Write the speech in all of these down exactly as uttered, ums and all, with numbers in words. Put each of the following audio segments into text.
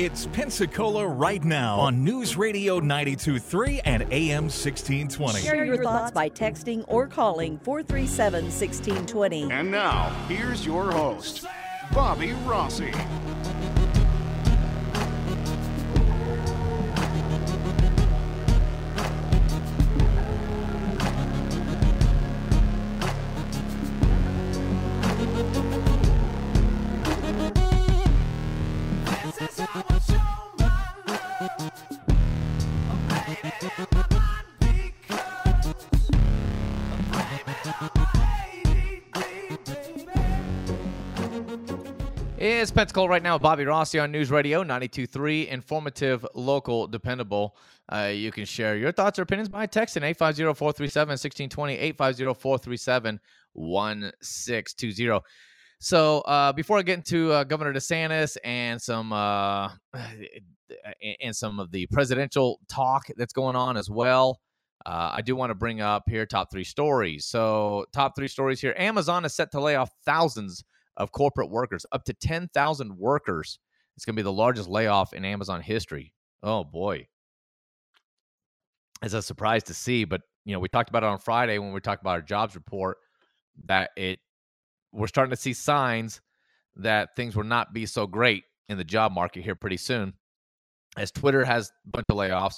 It's Pensacola right now on News Radio ninety-two point three and A M sixteen twenty. Share your thoughts by texting or calling four three seven, one six two zero. And now, here's your host, Bobby Rossi. It's Pensacola right now with Bobby Rossi on News Radio ninety-two point three. Informative, local, dependable. Uh, you can share your thoughts or opinions by texting eight five zero, four three seven, one six two zero, eight five zero, four three seven, one six two zero. So uh, before I get into uh, Governor DeSantis and some uh, and some of the presidential talk that's going on as well, uh, I do want to bring up here top three stories. So top three stories here. Amazon is set to lay off thousands of corporate workers, up to ten thousand workers. It's going to be the largest layoff in Amazon history. Oh, boy. It's a surprise to see, but, you know, we talked about it on Friday when we talked about our jobs report, that it we're starting to see signs that things will not be so great in the job market here pretty soon, as Twitter has a bunch of layoffs.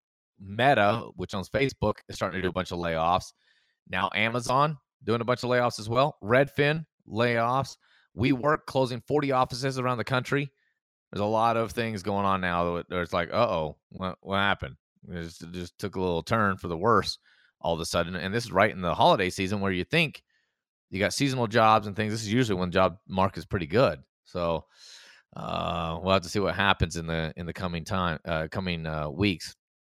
Meta, which owns Facebook, is starting to do a bunch of layoffs. Now Amazon doing a bunch of layoffs as well. Redfin, layoffs. WeWork closing forty offices around the country. There's a lot of things going on now where it's like, uh-oh, what, what happened? It just, it just took a little turn for the worse all of a sudden. And this is right in the holiday season where you think you got seasonal jobs and things. This is usually when the job market is pretty good. So uh, we'll have to see what happens in the in the coming time, uh, coming uh, weeks.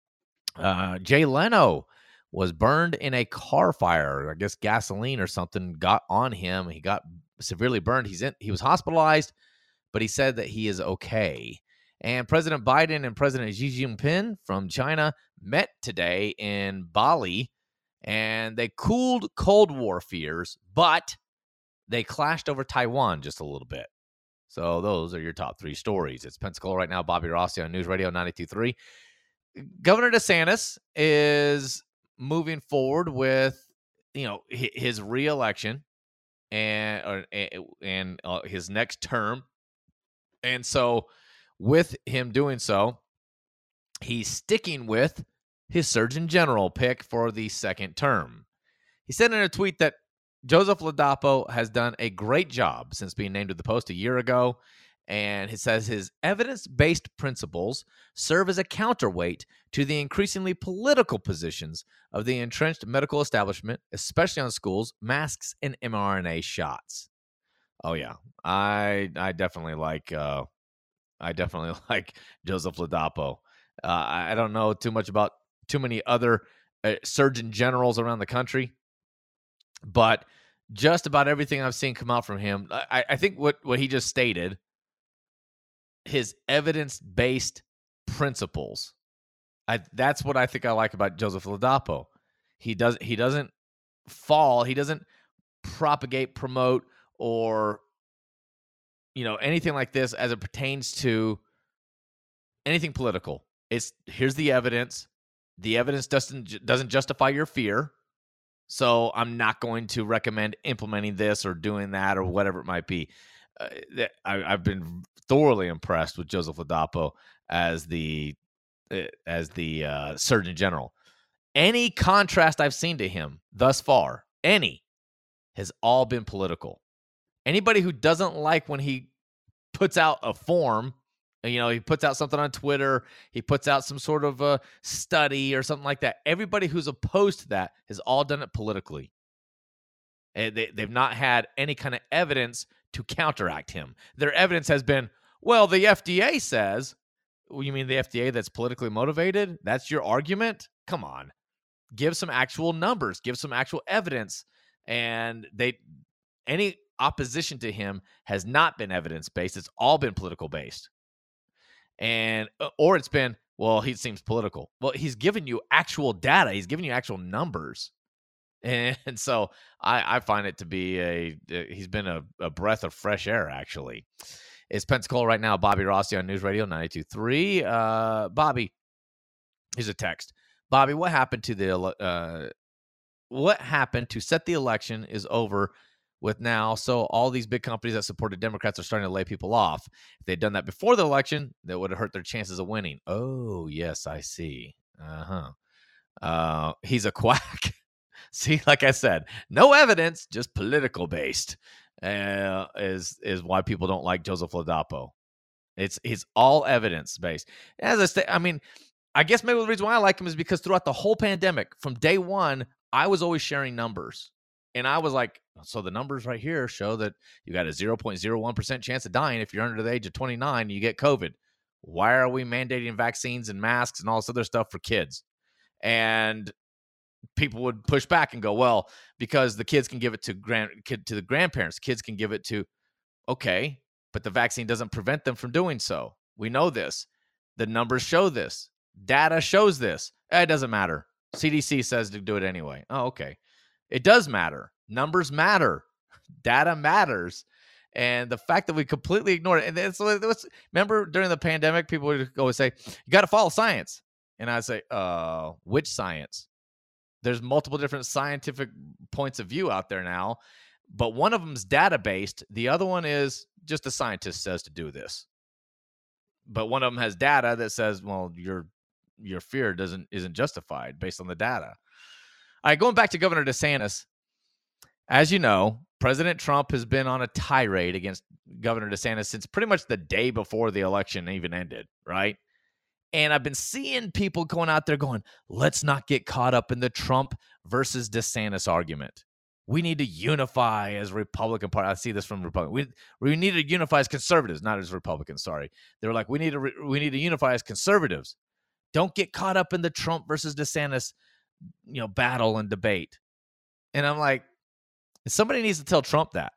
Uh, Jay Leno was burned in a car fire. I guess gasoline or something got on him. He got severely burned. He's in. He was hospitalized, but he said that he is okay. And President Biden and President Xi Jinping from China met today in Bali, and they cooled Cold War fears, but they clashed over Taiwan just a little bit. So those are your top three stories. It's Pensacola right now. Bobby Rossi on News Radio ninety-two point three. Governor DeSantis is moving forward with, you know, his reelection and or, and uh, his next term. And so with him doing so, he's sticking with his Surgeon General pick for the second term. He said in a tweet that Joseph Ladapo has done a great job since being named to the post a year ago. And he says his evidence-based principles serve as a counterweight to the increasingly political positions of the entrenched medical establishment, especially on schools, masks, and mRNA shots. Oh yeah, I I definitely like uh, I definitely like Joseph Ladapo. Uh, I don't know too much about too many other uh, surgeon generals around the country, but just about everything I've seen come out from him, I, I think what what he just stated. His evidence-based principles. I, that's what I think I like about Joseph Ladapo. He does he doesn't fall. He doesn't propagate, promote, or you know anything like this as it pertains to anything political. It's here's the evidence. The evidence doesn't doesn't justify your fear. So I'm not going to recommend implementing this or doing that or whatever it might be. Uh, I, I've been thoroughly impressed with Joseph Ladapo as the uh, as the uh, Surgeon General. Any contrast I've seen to him thus far, any, has all been political. Anybody who doesn't like when he puts out a form, you know, he puts out something on Twitter, he puts out some sort of a study or something like that. Everybody who's opposed to that has all done it politically. And they, they've not had any kind of evidence to counteract him. Their evidence has been, well, the F D A says. Well, you mean the F D A that's politically motivated? That's your argument? Come on. Give some actual numbers. Give some actual evidence. And they, any opposition to him has not been evidence-based. It's all been political-based. And, or it's been, well, he seems political. Well, he's giving you actual data. He's giving you actual numbers. And so I, I find it to be a, he's been a, a breath of fresh air, actually. It's Pensacola right now. Bobby Rossi on News Radio ninety-two point three. Uh, Bobby, here's a text. Bobby, what happened to the uh, what happened to set the election is over with now. So all these big companies that supported Democrats are starting to lay people off. If they'd done that before the election, that would have hurt their chances of winning. Oh, yes, I see. Uh-huh. Uh, he's a quack. See, like I said, no evidence, just political based, uh, is is why people don't like Joseph Ladapo. It's it's all evidence based. As I say, I mean, I guess maybe the reason why I like him is because throughout the whole pandemic, from day one, I was always sharing numbers. And I was like, so the numbers right here show that you got a zero point zero one percent chance of dying if you're under the age of twenty-nine and you get COVID. Why are we mandating vaccines and masks and all this other stuff for kids? And people would push back and go, well, because the kids can give it to grand kid to the grandparents, kids can give it to, okay, but the vaccine doesn't prevent them from doing so. We know this. The numbers show this. Data shows this. It doesn't matter. C D C says to do it anyway. Oh, okay. It does matter. Numbers matter. Data matters. And the fact that we completely ignore it. And it's, it's, remember during the pandemic, people would always say, you got to follow science. And I'd say, uh, which science? There's multiple different scientific points of view out there now, but one of them is data-based. The other one is just a scientist says to do this. But one of them has data that says, well, your your fear doesn't isn't justified based on the data. All right, going back to Governor DeSantis, as you know, President Trump has been on a tirade against Governor DeSantis since pretty much the day before the election even ended, right? And I've been seeing people going out there going, let's not get caught up in the Trump versus DeSantis argument. We need to unify as Republican Party. I see this from Republicans. We, we need to unify as conservatives, not as Republicans, sorry. They were like, we need to re- we need to unify as conservatives. Don't get caught up in the Trump versus DeSantis, you know, battle and debate. And I'm like, somebody needs to tell Trump that.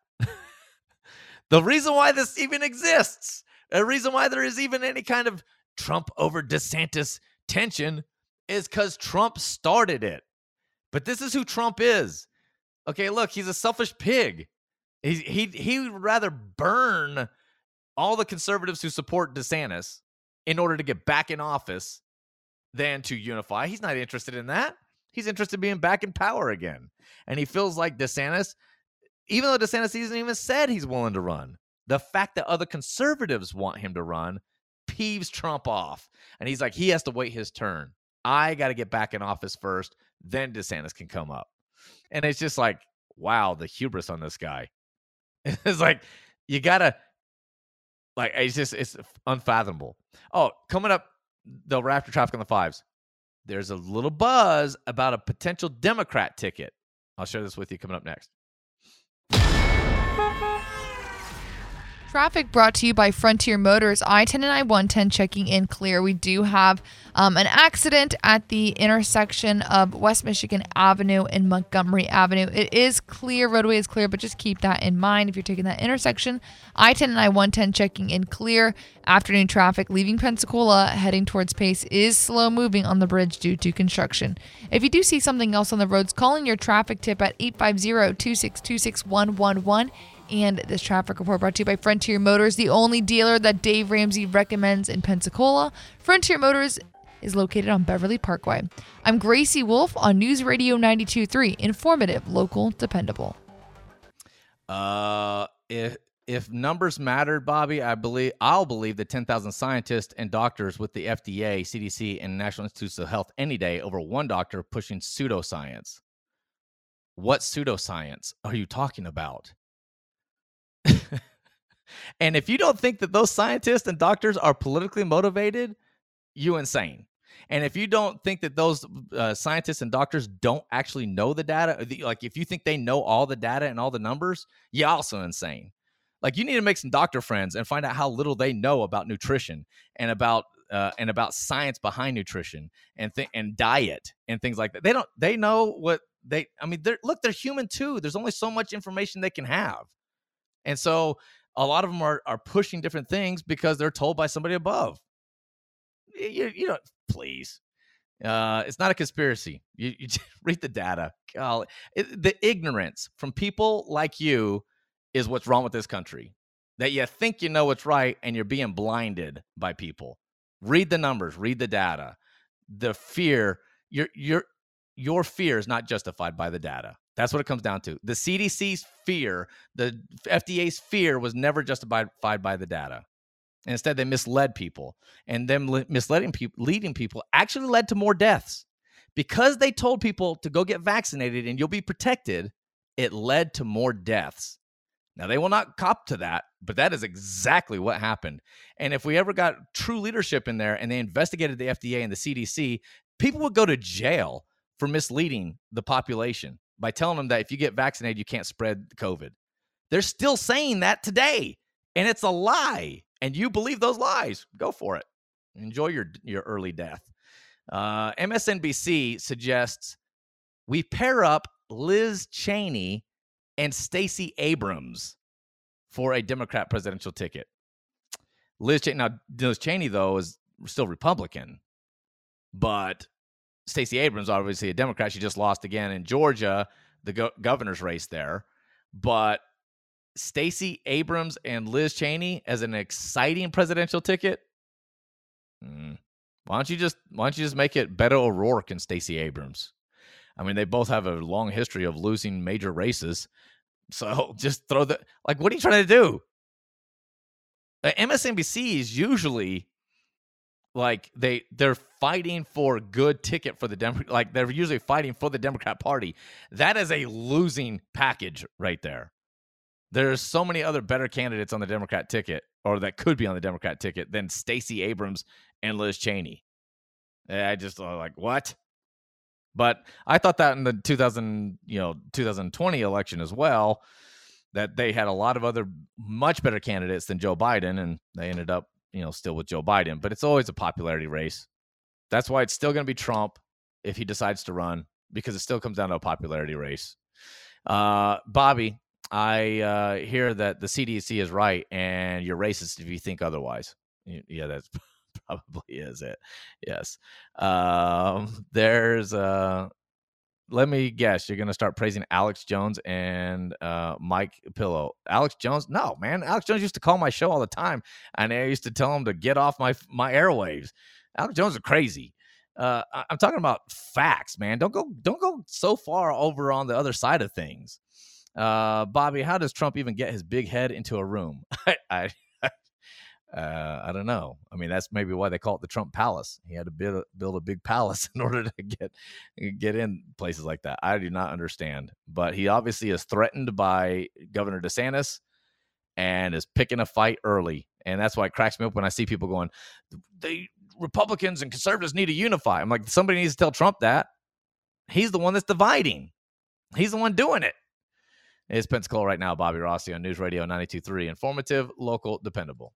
The reason why this even exists, the reason why there is even any kind of Trump over DeSantis tension is because Trump started it. But this is who Trump is. Okay, look, he's a selfish pig. He, he, he would rather burn all the conservatives who support DeSantis in order to get back in office than to unify. He's not interested in that. He's interested in being back in power again. And he feels like DeSantis, even though DeSantis hasn't even said he's willing to run, the fact that other conservatives want him to run peeves Trump off. And he's like, he has to wait his turn. I got to get back in office first, then DeSantis can come up. And it's just like, wow, the hubris on this guy. It's like, you got to, like, it's just, it's unfathomable. Oh, coming up, the Raptor Traffic on the Fives. There's a little buzz about a potential Democrat ticket. I'll share this with you coming up next. Traffic brought to you by Frontier Motors. I ten and I one ten checking in clear. We do have um, an accident at the intersection of West Michigan Avenue and Montgomery Avenue. It is clear. Roadway is clear, but just keep that in mind if you're taking that intersection. I ten and I one ten checking in clear. Afternoon traffic leaving Pensacola heading towards Pace is slow moving on the bridge due to construction. If you do see something else on the roads, call in your traffic tip at eight five zero, two six two, six one one one. And this traffic report brought to you by Frontier Motors, the only dealer that Dave Ramsey recommends in Pensacola. Frontier Motors is located on Beverly Parkway. I'm Gracie Wolf on News Radio ninety-two point three. Informative, local, dependable. Uh, if if numbers mattered, Bobby, I believe I'll believe the ten thousand scientists and doctors with the F D A, C D C, and National Institutes of Health any day over one doctor pushing pseudoscience. What pseudoscience are you talking about? And if you don't think that those scientists and doctors are politically motivated, you insane. And if you don't think that those uh, scientists and doctors don't actually know the data, like if you think they know all the data and all the numbers, you're also insane. Like you need to make some doctor friends and find out how little they know about nutrition and about uh, and about science behind nutrition and th- and diet and things like that. They don't. They know what they. I mean, they're look. They're human too. There's only so much information they can have. And so a lot of them are, are pushing different things because they're told by somebody above. You, you know, please. Uh, it's not a conspiracy. You, you just read the data. Golly. It, the ignorance from people like you is what's wrong with this country. that you think you know what's right and you're being blinded by people. Read the numbers, read the data. The fear, your your your fear is not justified by the data. That's what it comes down to. The C D C's fear, the F D A's fear was never justified by the data. Instead, they misled people, and them misleading people, leading people actually led to more deaths. Because they told people to go get vaccinated and you'll be protected, it led to more deaths. Now, they will not cop to that, but that is exactly what happened. And if we ever got true leadership in there and they investigated the F D A and the C D C, people would go to jail for misleading the population by telling them that if you get vaccinated, you can't spread COVID. They're still saying that today, and it's a lie. And you believe those lies, go for it. Enjoy your, your early death. Uh, M S N B C suggests we pair up Liz Cheney and Stacey Abrams for a Democrat presidential ticket. Liz Cheney, now Liz Cheney, though, is still Republican, but Stacey Abrams, obviously a Democrat. She just lost again in Georgia, the go- governor's race there. But Stacey Abrams and Liz Cheney as an exciting presidential ticket? Mm. Why don't you just why don't you just make it Beto O'Rourke and Stacey Abrams? I mean, they both have a long history of losing major races. So just throw the like. What are you trying to do? Uh, M S N B C is usually like they they're fighting for a good ticket for the Democrat. Like they're usually fighting for the Democrat Party. That is a losing package right there. There's so many other better candidates on the Democrat ticket, or that could be on the Democrat ticket, than Stacey Abrams and Liz Cheney. I just uh, like what? But I thought that in the two thousand, you know, two thousand twenty election as well, that they had a lot of other much better candidates than Joe Biden, and they ended up, you know, still with Joe Biden. But it's always a popularity race. That's why it's still going to be Trump if he decides to run, because it still comes down to a popularity race. Uh, Bobby, I uh, hear that the C D C is right, and you're racist if you think otherwise. Yeah, that's probably is it. Yes. Um, there's, uh, let me guess, you're going to start praising Alex Jones and uh, Mike Pillow. Alex Jones? No, man. Alex Jones used to call my show all the time, and I used to tell him to get off my my airwaves. Alex Jones is crazy. Uh, I'm talking about facts, man. Don't go, don't go so far over on the other side of things. Uh, Bobby, how does Trump even get his big head into a room? I, I, uh, I don't know. I mean, that's maybe why they call it the Trump Palace. He had to build, build a big palace in order to get get in places like that. I do not understand. But he obviously is threatened by Governor DeSantis and is picking a fight early. And that's why it cracks me up when I see people going, "They Republicans and conservatives need to unify." I'm like, somebody needs to tell Trump that. He's the one that's dividing. He's the one doing it. It's Pensacola right now. Bobby Rossi on News Radio ninety-two point three. Informative, local, dependable.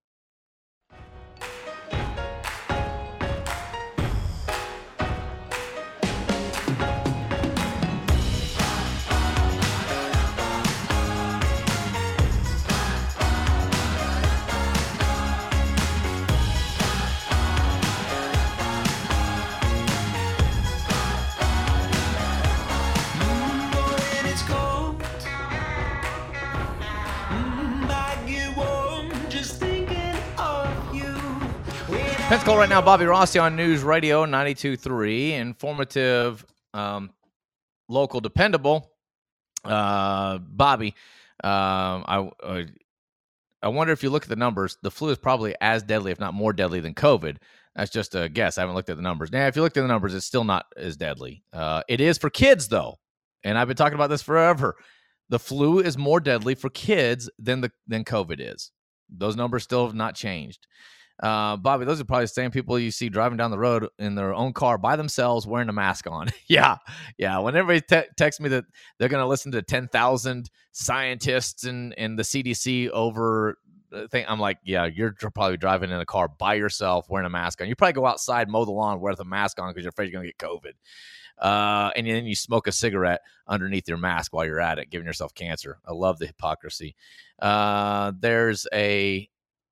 Pensacola right now, Bobby Rossi on News Radio ninety-two point three. Informative, um, local, dependable. Uh, Bobby, um, I uh, I wonder if you look at the numbers, the flu is probably as deadly, if not more deadly, than COVID. That's just a guess. I haven't looked at the numbers. Now, if you looked at the numbers, it's still not as deadly. Uh, it is for kids, though, and I've been talking about this forever. The flu is more deadly for kids than the than COVID is. Those numbers still have not changed. Uh, Bobby, those are probably the same people you see driving down the road in their own car by themselves wearing a mask on. yeah, yeah. When everybody te- texts me that they're going to listen to ten thousand scientists and, and the C D C over the thing, I'm like, yeah, you're probably driving in a car by yourself wearing a mask on. You probably go outside, mow the lawn with a mask on because you're afraid you're going to get COVID. Uh, and then you smoke a cigarette underneath your mask while you're at it, giving yourself cancer. I love the hypocrisy. Uh, there's a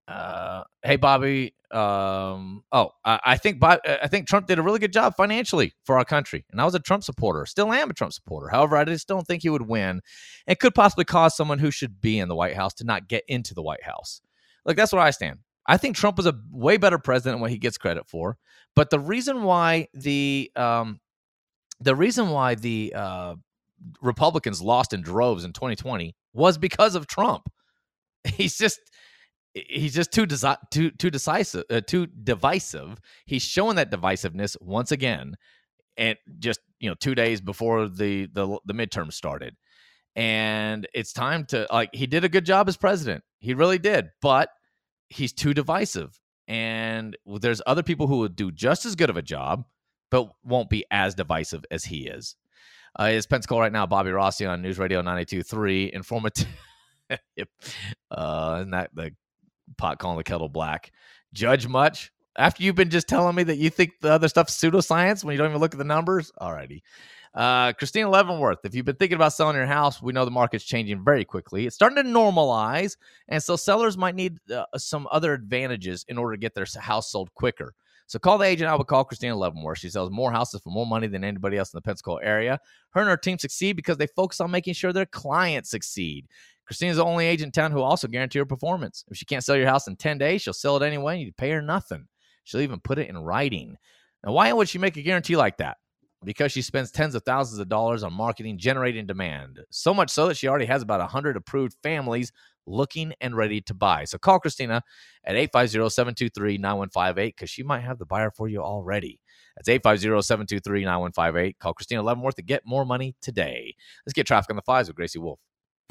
Uh, hey, Bobby. Um, oh, I, I think Bob, I think Trump did a really good job financially for our country, and I was a Trump supporter. Still am a Trump supporter. However, I just don't think he would win, and could possibly cause someone who should be in the White House to not get into the White House. Like, that's where I stand. I think Trump was a way better president than what he gets credit for. But the reason why the um, the reason why the uh, Republicans lost in droves in twenty twenty was because of Trump. He's just he's just too desi- too too decisive, uh, too divisive. He's showing that divisiveness once again, and just you know two days before the the the midterm started. And it's time to like he did a good job as president. He really did, but he's too divisive. And there's other people who will do just as good of a job, but won't be as divisive as he is. Uh, it's Pensacola right now. Bobby Rossi on News Radio ninety-two point three. Informative. Yep. Uh, isn't that the pot calling the kettle black? Judge much? After you've been just telling me that you think the other stuff's pseudoscience when you don't even look at the numbers? Alrighty. Uh, Christina Leavenworth, if you've been thinking about selling your house, we know the market's changing very quickly. It's starting to normalize, and so sellers might need uh, some other advantages in order to get their house sold quicker. So call the agent I would call, Christina Leavenworth. She sells more houses for more money than anybody else in the Pensacola area. Her and her team succeed because they focus on making sure their clients succeed. Christina's the only agent in town who also guarantee her performance. If she can't sell your house in ten days, she'll sell it anyway, and you pay her nothing. She'll even put it in writing. Now, why would she make a guarantee like that? Because she spends tens of thousands of dollars on marketing, generating demand. So much so that she already has about one hundred approved families looking and ready to buy. So call Christina at eight five zero, seven two three, nine one five eight because she might have the buyer for you already. That's eight five zero, seven two three, nine one five eight. Call Christina Leavenworth to get more money today. Let's get traffic on the fives with Gracie Wolf.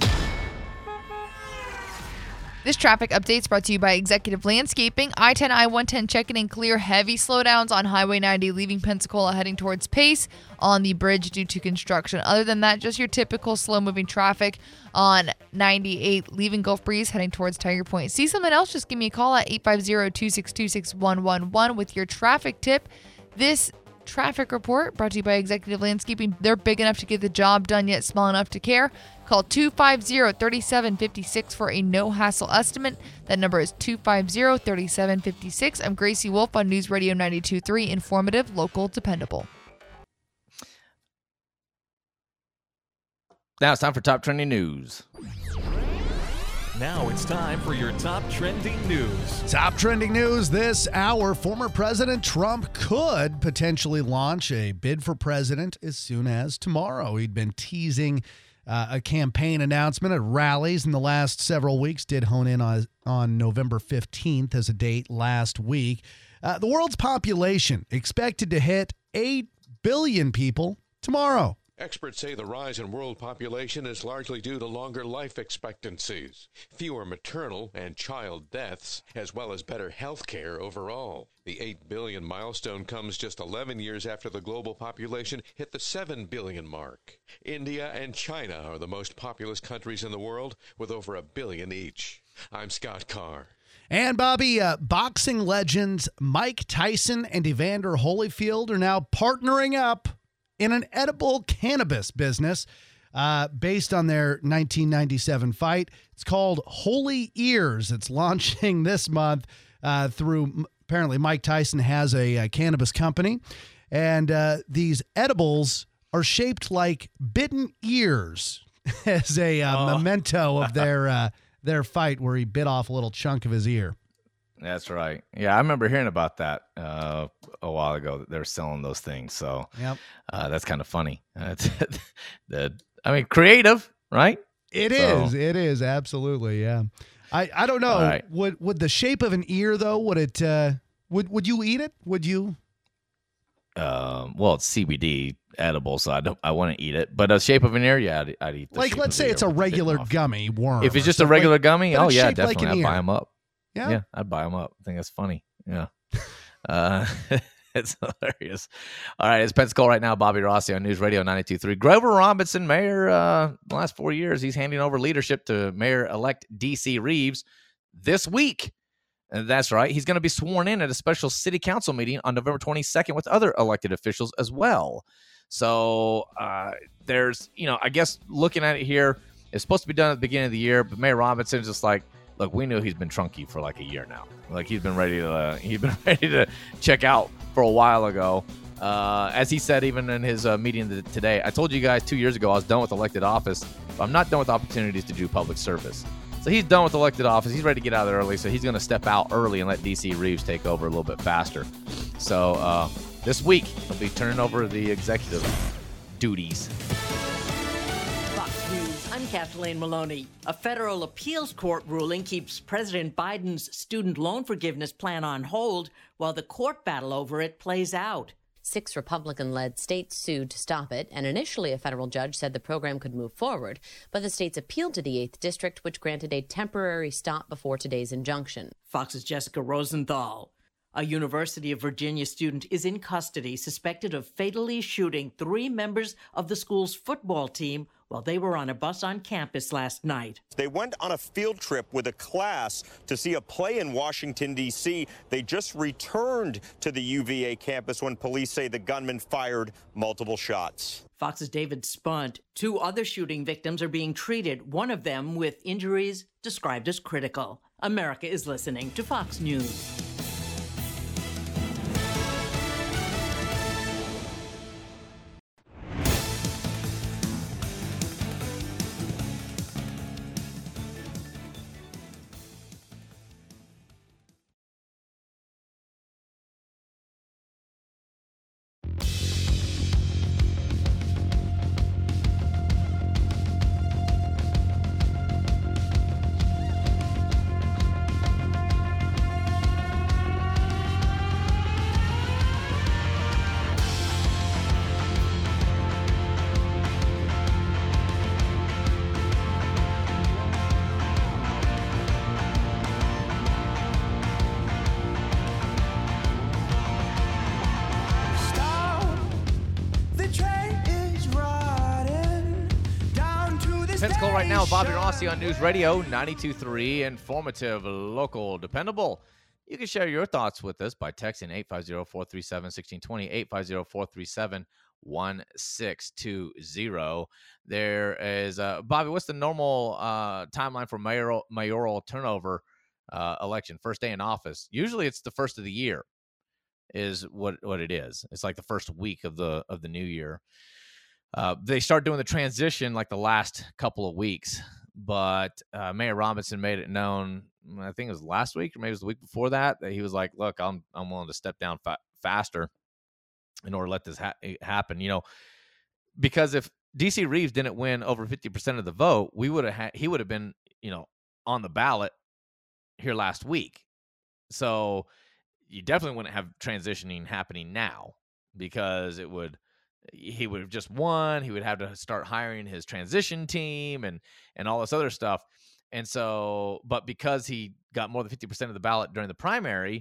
This traffic update is brought to you by Executive Landscaping. I ten, I one ten checking in clear. Heavy slowdowns on Highway ninety leaving Pensacola heading towards Pace on the bridge due to construction. Other than that, just your typical slow-moving traffic on ninety-eight leaving Gulf Breeze heading towards Tiger Point. See something else? Just give me a call at eight five zero, two six two, six one one one with your traffic tip. This traffic report brought to you by Executive Landscaping. They're big enough to get the job done, yet small enough to care. Call two five zero, three seven five six for a no-hassle estimate. That number is two five zero, three seven five six. I'm Gracie Wolf on News Radio ninety-two point three. Informative, local, dependable. Now it's time for Top Trending News. Now it's time for your top trending news. Top trending news this hour. Former President Trump could potentially launch a bid for president as soon as tomorrow. He'd been teasing uh, a campaign announcement at rallies in the last several weeks, did hone in on, on November fifteenth as a date last week. Uh, the world's population expected to hit eight billion people tomorrow. Experts say the rise in world population is largely due to longer life expectancies, fewer maternal and child deaths, as well as better health care overall. The eight billion milestone comes just eleven years after the global population hit the seven billion mark. India and China are the most populous countries in the world, with over a billion each. I'm Scott Carr. And, Bobby, uh, boxing legends Mike Tyson and Evander Holyfield are now partnering up in an edible cannabis business uh, based on their nineteen ninety-seven fight. It's called Holy Ears. It's launching this month uh, through, apparently Mike Tyson has a, a cannabis company. And uh, these edibles are shaped like bitten ears as a uh, Oh. memento of their, uh, their fight where he bit off a little chunk of his ear. That's right. Yeah, I remember hearing about that uh, a while ago. That they're selling those things, so Yep. uh, that's kind of funny. Uh, the, I mean, creative, right? It So- is. It is. Absolutely. Yeah. I, I don't know. All right. Would would the shape of an ear though? Would it? Uh, would would you eat it? Would you? Um, well, it's C B D edible, so I don't. I want to eat it. But the shape of an ear, yeah, I'd, I'd eat. The Like, shape let's of say the it's ear a with the bitten regular off. gummy worm. If it's or just a something regular like, gummy, but oh it's yeah, shaped like definitely, an I'd buy ear. them up. Yeah. Yeah, I'd buy them up. I think that's funny. Yeah. Uh, it's hilarious. All right, it's Pensacola right now. Bobby Rossi on News Radio ninety-two point three. Grover Robinson, mayor, uh, the last four years, he's handing over leadership to Mayor-elect D C Reeves this week. And that's right. He's going to be sworn in at a special city council meeting on November twenty-second with other elected officials as well. So uh, there's, you know, I guess looking at it here, it's supposed to be done at the beginning of the year, but Mayor Robinson is just like, look, we knew he's been trunky for like a year now. Like he's been ready to uh, he's been ready to check out for a while ago. Uh, as he said, even in his uh, meeting th- today, I told you guys two years ago I was done with elected office, but I'm not done with opportunities to do public service. So he's done with elected office. He's ready to get out of there early, so he's going to step out early and let D C Reeves take over a little bit faster. So uh, this week, he'll be turning over the executive duties. Fox News, I'm Kathleen Maloney. A federal appeals court ruling keeps President Biden's student loan forgiveness plan on hold while the court battle over it plays out. Six Republican-led states sued to stop it, and initially a federal judge said the program could move forward, but the states appealed to the eighth District, which granted a temporary stop before today's injunction. Fox's Jessica Rosenthal. A University of Virginia student is in custody, suspected of fatally shooting three members of the school's football team while they were on a bus on campus last night. They went on a field trip with a class to see a play in Washington, D C They just returned to the U V A campus when police say the gunman fired multiple shots. Fox's David Spunt. Two other shooting victims are being treated, one of them with injuries described as critical. America is listening to Fox News. Pensacola right now, Bobby Rossi on News Radio ninety-two point three, informative, local, dependable. You can share your thoughts with us by texting eight five zero, four three seven, one six two zero, eight five zero, four three seven, one six two zero. There is, uh, Bobby, what's the normal uh, timeline for mayoral, mayoral turnover uh, election, first day in office? Usually it's the first of the year is what, what it is. It's like the first week of the of the new year. Uh, they start doing the transition like the last couple of weeks, but uh, Mayor Robinson made it known, I think it was last week or maybe it was the week before that, that he was like, look, I'm I'm willing to step down fa- faster in order to let this ha- happen. You know, because if D C Reeves didn't win over fifty percent of the vote, we would have ha- he would have been, you know, on the ballot here last week. So you definitely wouldn't have transitioning happening now because it would he would have just won. He would have to start hiring his transition team and, and all this other stuff. And so, but because he got more than fifty percent of the ballot during the primary,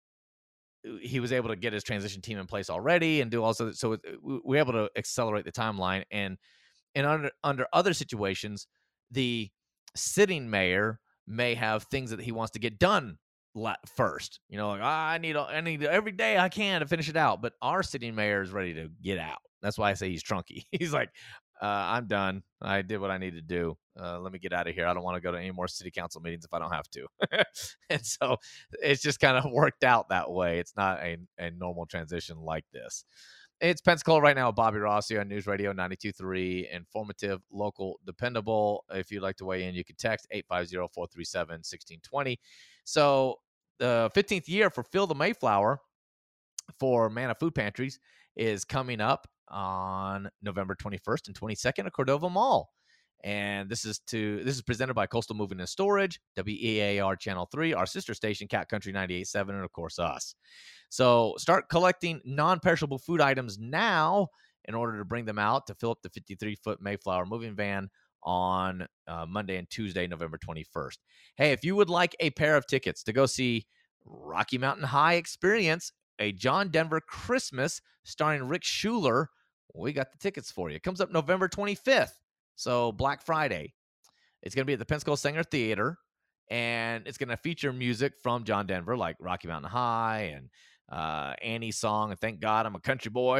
he was able to get his transition team in place already and do also. So we were able to accelerate the timeline. And, and under, under other situations, the sitting mayor may have things that he wants to get done first, you know, like, oh, I need, I need every day I can to finish it out. But our sitting mayor is ready to get out. That's why I say he's trunky. He's like, uh, I'm done. I did what I need to do. Uh, let me get out of here. I don't want to go to any more city council meetings if I don't have to. And so it's just kind of worked out that way. It's not a, a normal transition like this. It's Pensacola right now. Bobby Rossi on News Radio ninety-two point three, informative, local, dependable. If you'd like to weigh in, you can text eight five zero, four three seven, one six two zero. So the fifteenth year for Fill the Mayflower for Manna Food Pantries is coming up on November twenty-first and twenty-second at Cordova Mall. And this is to this is presented by Coastal Moving and Storage, W E A R Channel three, our sister station, Cat Country ninety-eight point seven, and of course us. So start collecting non-perishable food items now in order to bring them out to fill up the fifty-three foot Mayflower moving van on uh, Monday and Tuesday, November twenty-first. Hey, if you would like a pair of tickets to go see Rocky Mountain High Experience, a John Denver Christmas starring Rick Schuler, we got the tickets for you. It comes up November twenty-fifth, so Black Friday. It's going to be at the Pensacola Sanger Theater, and it's going to feature music from John Denver, like Rocky Mountain High and uh, Annie's song, and Thank God I'm a Country Boy.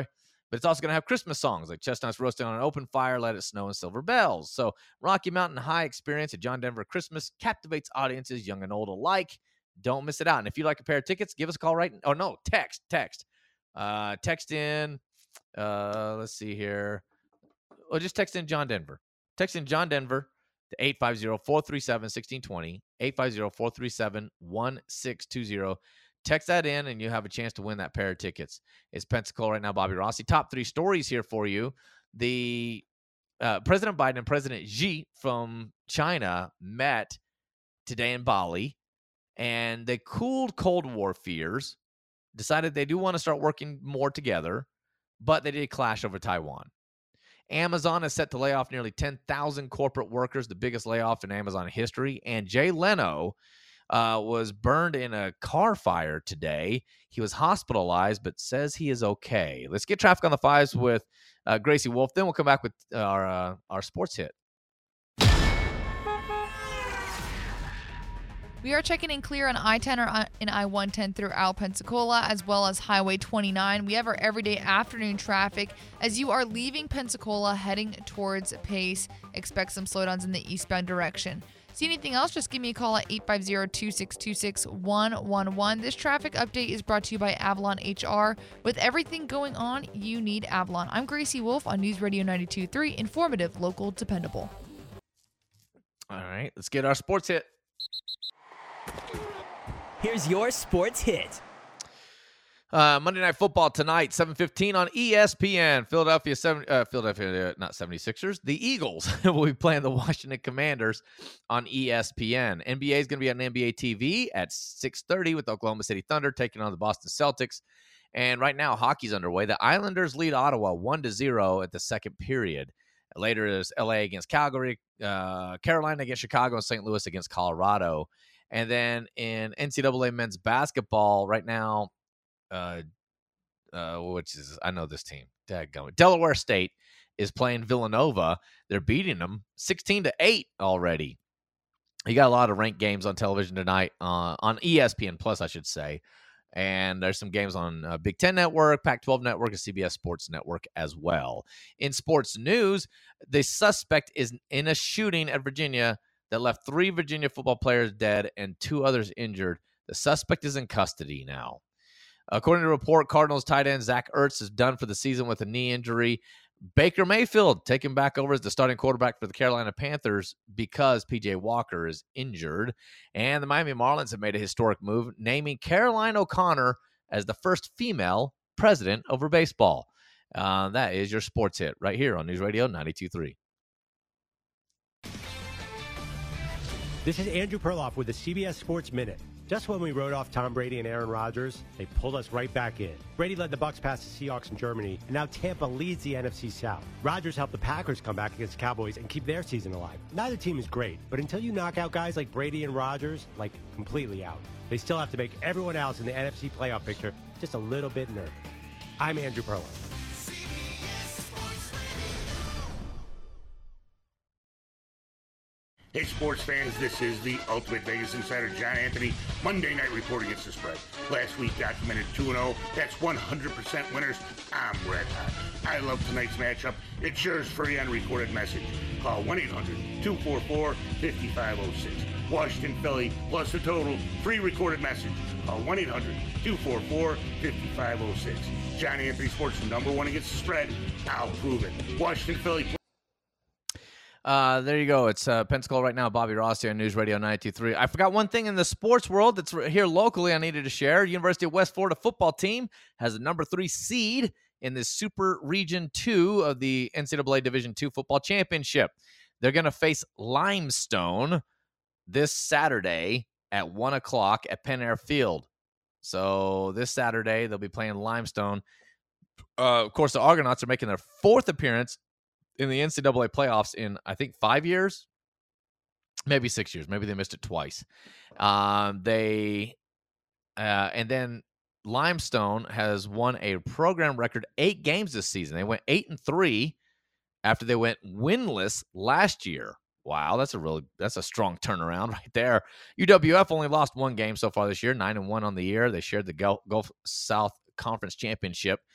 but it's also going to have Christmas songs like Chestnuts Roasting on an Open Fire, Let It Snow, and Silver Bells. So Rocky Mountain High experience at John Denver Christmas captivates audiences young and old alike. Don't miss it out. And if you'd like a pair of tickets, give us a call right now. Oh, no, text, text. Uh, text in, uh, let's see here. Or just text in John Denver. Text in John Denver to eight five zero, four three seven, one six two zero, eight five zero, four three seven, one six two zero. Text that in, and you have a chance to win that pair of tickets. It's Pensacola right now, Bobby Rossi. Top three stories here for you. The uh, President Biden and President Xi from China met today in Bali, and they cooled Cold War fears, decided they do want to start working more together, but they did clash over Taiwan. Amazon is set to lay off nearly ten thousand corporate workers, the biggest layoff in Amazon history, and Jay Leno Uh, was burned in a car fire today. He was hospitalized, but says he is okay. Let's get traffic on the fives with uh, Gracie Wolf. Then we'll come back with our uh, our sports hit. We are checking in clear on I ten or in I one ten throughout Pensacola, as well as Highway twenty-nine. We have our everyday afternoon traffic. As you are leaving Pensacola, heading towards Pace, expect some slowdowns in the eastbound direction. See anything else? Just give me a call at eight five zero, two six two six, one one one. This traffic update is brought to you by Avalon H R. With everything going on, you need Avalon. I'm Gracie Wolf on News Radio ninety-two point three, informative, local, dependable. All right, let's get our sports hit. Here's your sports hit. Uh, Monday Night Football tonight, seven fifteen on E S P N. Philadelphia, seven, uh, Philadelphia, not seventy-sixers. The Eagles will be playing the Washington Commanders on E S P N. N B A is going to be on N B A T V at six thirty with Oklahoma City Thunder taking on the Boston Celtics. And right now, hockey's underway. The Islanders lead Ottawa one to zero at the second period. Later is L A against Calgary, uh, Carolina against Chicago, and Saint Louis against Colorado. And then in N C double A men's basketball right now, Uh, uh, which is, I know this team, dadgummit. Delaware State is playing Villanova. They're beating them sixteen to eight already. You got a lot of ranked games on television tonight, uh, on E S P N Plus, I should say. And there's some games on uh, Big Ten Network, Pac twelve Network, and C B S Sports Network as well. In sports news, the suspect is in a shooting at Virginia that left three Virginia football players dead and two others injured. The suspect is in custody now. According to a report, Cardinals tight end Zach Ertz is done for the season with a knee injury. Baker Mayfield taken back over as the starting quarterback for the Carolina Panthers because P J Walker is injured. And the Miami Marlins have made a historic move, naming Caroline O'Connor as the first female president over baseball. Uh, that is your sports hit right here on News Radio ninety-two point three. This is Andrew Perloff with the C B S Sports Minute. Just when we wrote off Tom Brady and Aaron Rodgers, they pulled us right back in. Brady led the Bucs past the Seahawks in Germany, and now Tampa leads the N F C South. Rodgers helped the Packers come back against the Cowboys and keep their season alive. Neither team is great, but until you knock out guys like Brady and Rodgers, like completely out, they still have to make everyone else in the N F C playoff picture just a little bit nervous. I'm Andrew Perloff. Hey, sports fans, this is the Ultimate Vegas Insider, John Anthony. Monday night report against the spread. Last week documented two and oh. That's one hundred percent winners. I'm red hot. I love tonight's matchup. It sure is free on recorded message. Call one eight hundred, two four four, five five zero six. Washington, Philly, plus the total. Free recorded message. Call one eight hundred, two four four, five five zero six. John Anthony Sports, number one against the spread. I'll prove it. Washington, Philly. Uh, there you go. It's uh, Pensacola right now. Bobby Rossi on News Radio ninety-two point three. I forgot one thing in the sports world that's here locally I needed to share. University of West Florida football team has a number three seed in the Super Region two of the N C double A Division two football championship. They're going to face Limestone this Saturday at one o'clock at Penn Air Field. So this Saturday, they'll be playing Limestone. Uh, of course, the Argonauts are making their fourth appearance in the N C double A playoffs in, I think, five years, maybe six years. Maybe they missed it twice. Um, they, uh, and then Limestone has won a program record eight games this season. They went eight and three after they went winless last year. Wow, that's a really, that's a strong turnaround right there. U W F only lost one game so far this year, nine and one on the year. They shared the Gulf, Gulf South Conference Championship.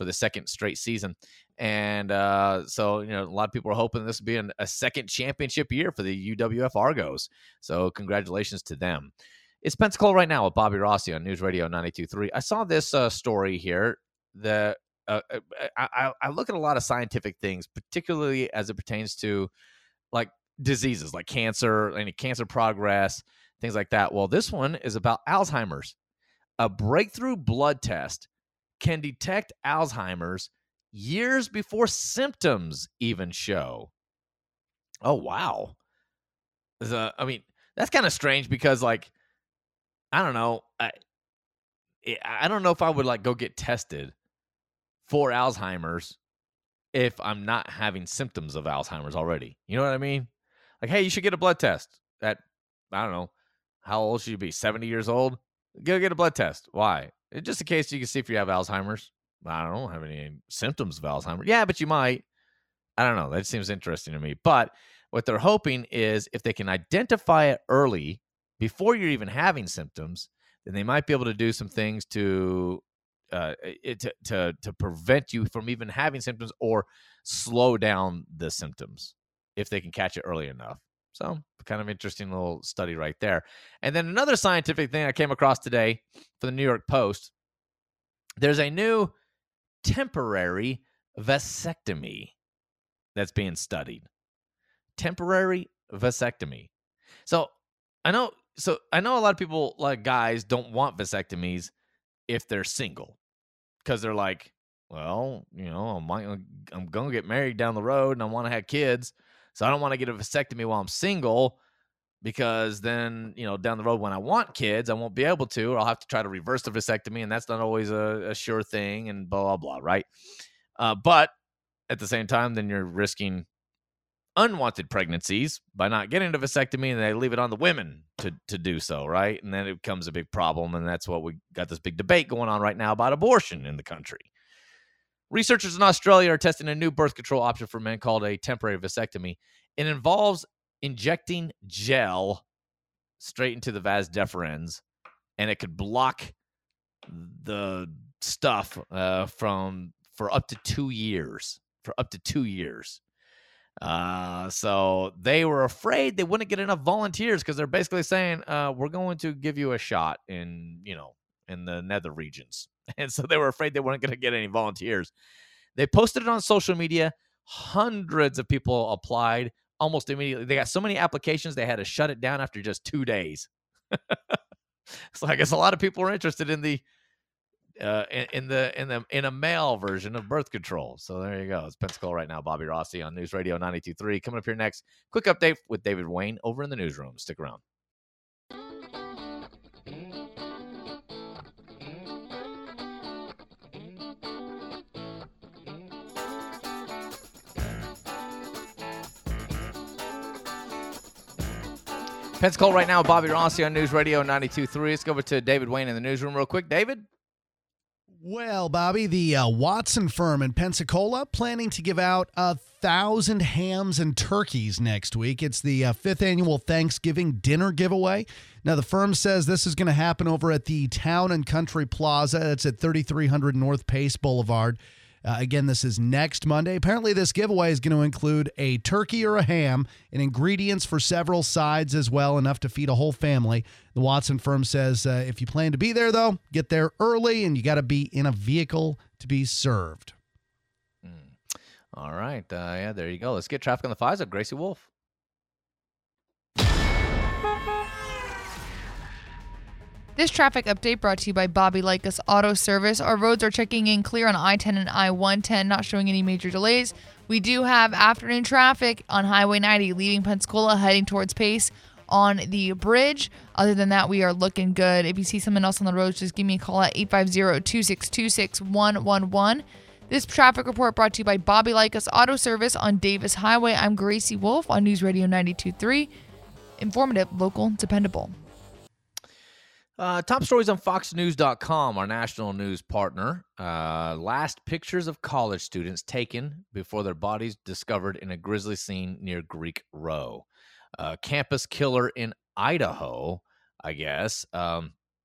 for the second straight season. And uh, so, you know, a lot of people are hoping this will be an, a second championship year for the U W F Argos. So congratulations to them. It's Pensacola right now with Bobby Rossi on News Radio ninety-two point three. I saw this uh, story here. The uh, I, I look at a lot of scientific things, particularly as it pertains to like diseases like cancer, any cancer progress, things like that. Well, this one is about Alzheimer's. A breakthrough blood test can detect Alzheimer's years before symptoms even show. Oh, wow. The, I mean, that's kind of strange because, like, I don't know. I, I don't know if I would, like, go get tested for Alzheimer's if I'm not having symptoms of Alzheimer's already. You know what I mean? Like, hey, you should get a blood test. At, I don't know, how old should you be? seventy years old? Go get a blood test. Why? Just in case you can see if you have Alzheimer's. I don't have any symptoms of Alzheimer's. Yeah, but you might. I don't know. That seems interesting to me. But what they're hoping is if they can identify it early before you're even having symptoms, then they might be able to do some things to uh, it, to, to to prevent you from even having symptoms or slow down the symptoms if they can catch it early enough. So kind of interesting little study right there. And then another scientific thing I came across today for the New York Post. There's a new temporary vasectomy that's being studied. Temporary vasectomy. So I know, so I know a lot of people, like guys, don't want vasectomies if they're single because they're like, well, you know, I'm, I'm going to get married down the road and I want to have kids. So I don't want to get a vasectomy while I'm single because then, you know, down the road when I want kids, I won't be able to, or I'll have to try to reverse the vasectomy, and that's not always a, a sure thing, and blah, blah, blah, right? Uh, but at the same time, then you're risking unwanted pregnancies by not getting a vasectomy, and they leave it on the women to, to do so, right? And then it becomes a big problem, and that's what we got this big debate going on right now about abortion in the country. Researchers in Australia are testing a new birth control option for men called a temporary vasectomy. It involves injecting gel straight into the vas deferens, and it could block the stuff uh, from for up to two years. For up to two years. Uh, so they were afraid they wouldn't get enough volunteers because they're basically saying, uh, we're going to give you a shot in, you know, in the nether regions. And so they were afraid they weren't going to get any volunteers. They posted it on social media. Hundreds of people applied almost immediately. They got so many applications, they had to shut it down after just two days. So I guess a lot of people are interested in the uh, in, in the in the in a male version of birth control. So there you go. It's Pensacola right now. Bobby Rossi on News Radio ninety-two point three. Coming up here next, quick update with David Wayne over in the newsroom. Stick around. Pensacola right now, Bobby Rossi on News Radio ninety-two point three. Let's go over to David Wayne in the newsroom real quick. David? Well, Bobby, the uh, Watson firm in Pensacola planning to give out a thousand hams and turkeys next week. It's the uh, fifth annual Thanksgiving dinner giveaway. Now, the firm says this is going to happen over at the Town and Country Plaza. That's at thirty-three hundred North Pace Boulevard. Uh, again, this is next Monday. Apparently, this giveaway is going to include a turkey or a ham and ingredients for several sides as well, enough to feed a whole family. The Watson firm says uh, if you plan to be there, though, get there early, and you got to be in a vehicle to be served. Mm. All right. Uh, yeah, there you go. Let's get traffic on the fives of Gracie Wolf. This traffic update brought to you by Bobby Likas Auto Service. Our roads are checking in clear on I ten and I one ten, not showing any major delays. We do have afternoon traffic on Highway ninety leaving Pensacola, heading towards Pace on the bridge. Other than that, we are looking good. If you see something else on the roads, just give me a call at eight five zero, two six two, six one one one. This traffic report brought to you by Bobby Likas Auto Service on Davis Highway. I'm Gracie Wolf on News Radio ninety-two point three. Informative, local, dependable. Uh, top stories on fox news dot com, our national news partner. Uh, last pictures of college students taken before their bodies discovered in a grisly scene near Greek Row. Uh, campus killer in Idaho, I guess. Um,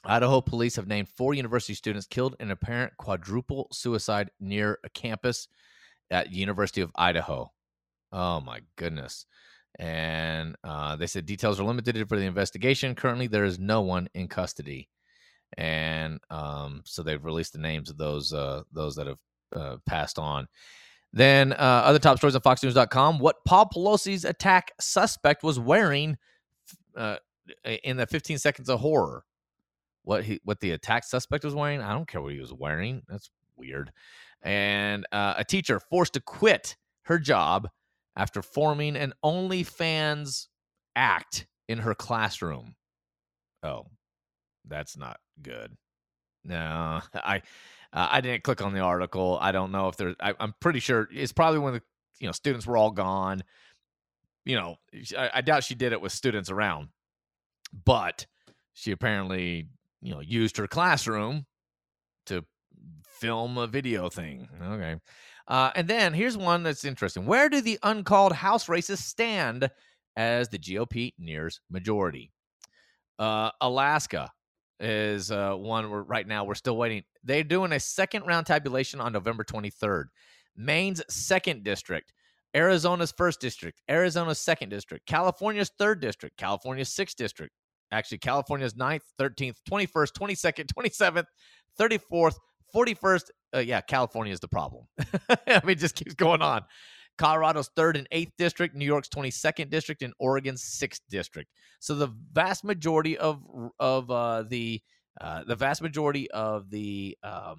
Idaho police have named four university students killed in apparent quadruple suicide near a campus at University of Idaho. Oh, my goodness. And uh, they said details are limited for the investigation. Currently, there is no one in custody. And um, so they've released the names of those uh, those that have uh, passed on. Then uh, other top stories on fox news dot com. What Paul Pelosi's attack suspect was wearing uh, in the fifteen seconds of horror. What he what the attack suspect was wearing? I don't care what he was wearing. That's weird. And uh, a teacher forced to quit her job after forming an OnlyFans act in her classroom. Oh, that's not good. No, I uh, I didn't click on the article. I don't know if there's. I, I'm pretty sure it's probably when the you know students were all gone. You know, I, I doubt she did it with students around, but she apparently you know used her classroom to film a video thing. Okay. Uh, and then here's one that's interesting. Where do the uncalled House races stand as the G O P nears majority? Uh, Alaska is uh, one where right now we're still waiting. They're doing a second round tabulation on November twenty-third. Maine's second district, Arizona's first district, Arizona's second district, California's third district, California's sixth district. Actually, California's ninth, thirteenth, twenty-first, twenty-second, twenty-seventh, thirty-fourth, forty-first. Uh, yeah, California is the problem. I mean, it just keeps going on. Colorado's third and eighth district, New York's twenty-second district, and Oregon's sixth district. So the vast majority of of uh, the uh, the vast majority of the um,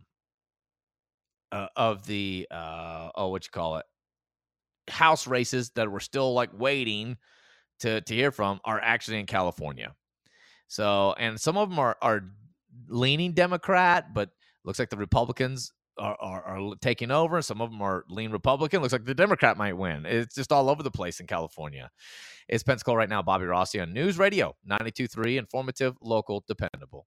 uh, of the uh, oh, what you call it, House races that we're still like waiting to to hear from are actually in California. So, and some of them are are leaning Democrat, but looks like the Republicans are, are, are taking over. Some of them are lean Republican. Looks like the Democrat might win. It's just all over the place in California. It's Pensacola right now. Bobby Rossi on News Radio ninety-two point three, informative, local, dependable.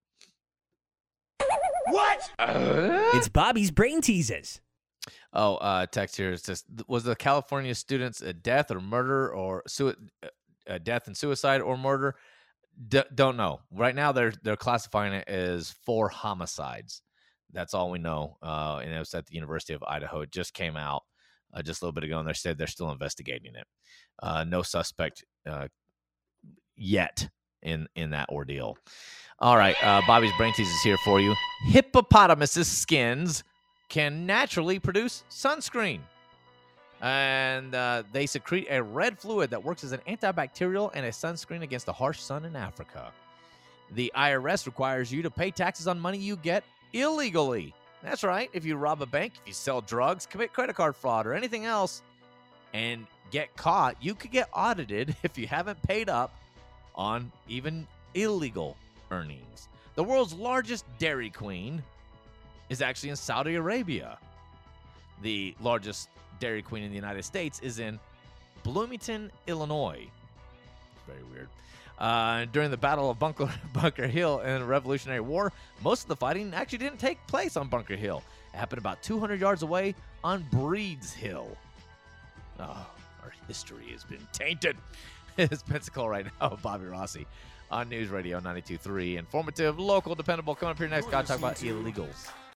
What? Uh? It's Bobby's Brain Teases. Oh, uh, text here. It says, was the California students a death or murder or su- a death and suicide or murder? D- don't know. Right now, they're they're classifying it as four homicides. That's all we know. Uh, and it was at the University of Idaho. It just came out uh, just a little bit ago, and they said they're still investigating it. Uh, no suspect uh, yet in in that ordeal. All right, uh, Bobby's Brain Tease is here for you. Hippopotamuses' skins can naturally produce sunscreen. And uh, they secrete a red fluid that works as an antibacterial and a sunscreen against the harsh sun in Africa. The I R S requires you to pay taxes on money you get illegally. That's right. If you rob a bank, if you sell drugs, commit credit card fraud, or anything else, and get caught, you could get audited if you haven't paid up on even illegal earnings. The world's largest Dairy Queen is actually in Saudi Arabia. The largest Dairy Queen in the United States is in Bloomington, Illinois. Very weird. Uh, during the Battle of Bunker, Bunker Hill in the Revolutionary War, most of the fighting actually didn't take place on Bunker Hill. It happened about two hundred yards away on Breeds Hill. Oh, our history has been tainted. It's Pensacola right now. Bobby Rossi on News Radio ninety-two point three. Informative, local, dependable. Coming up here next, got to talk about illegals.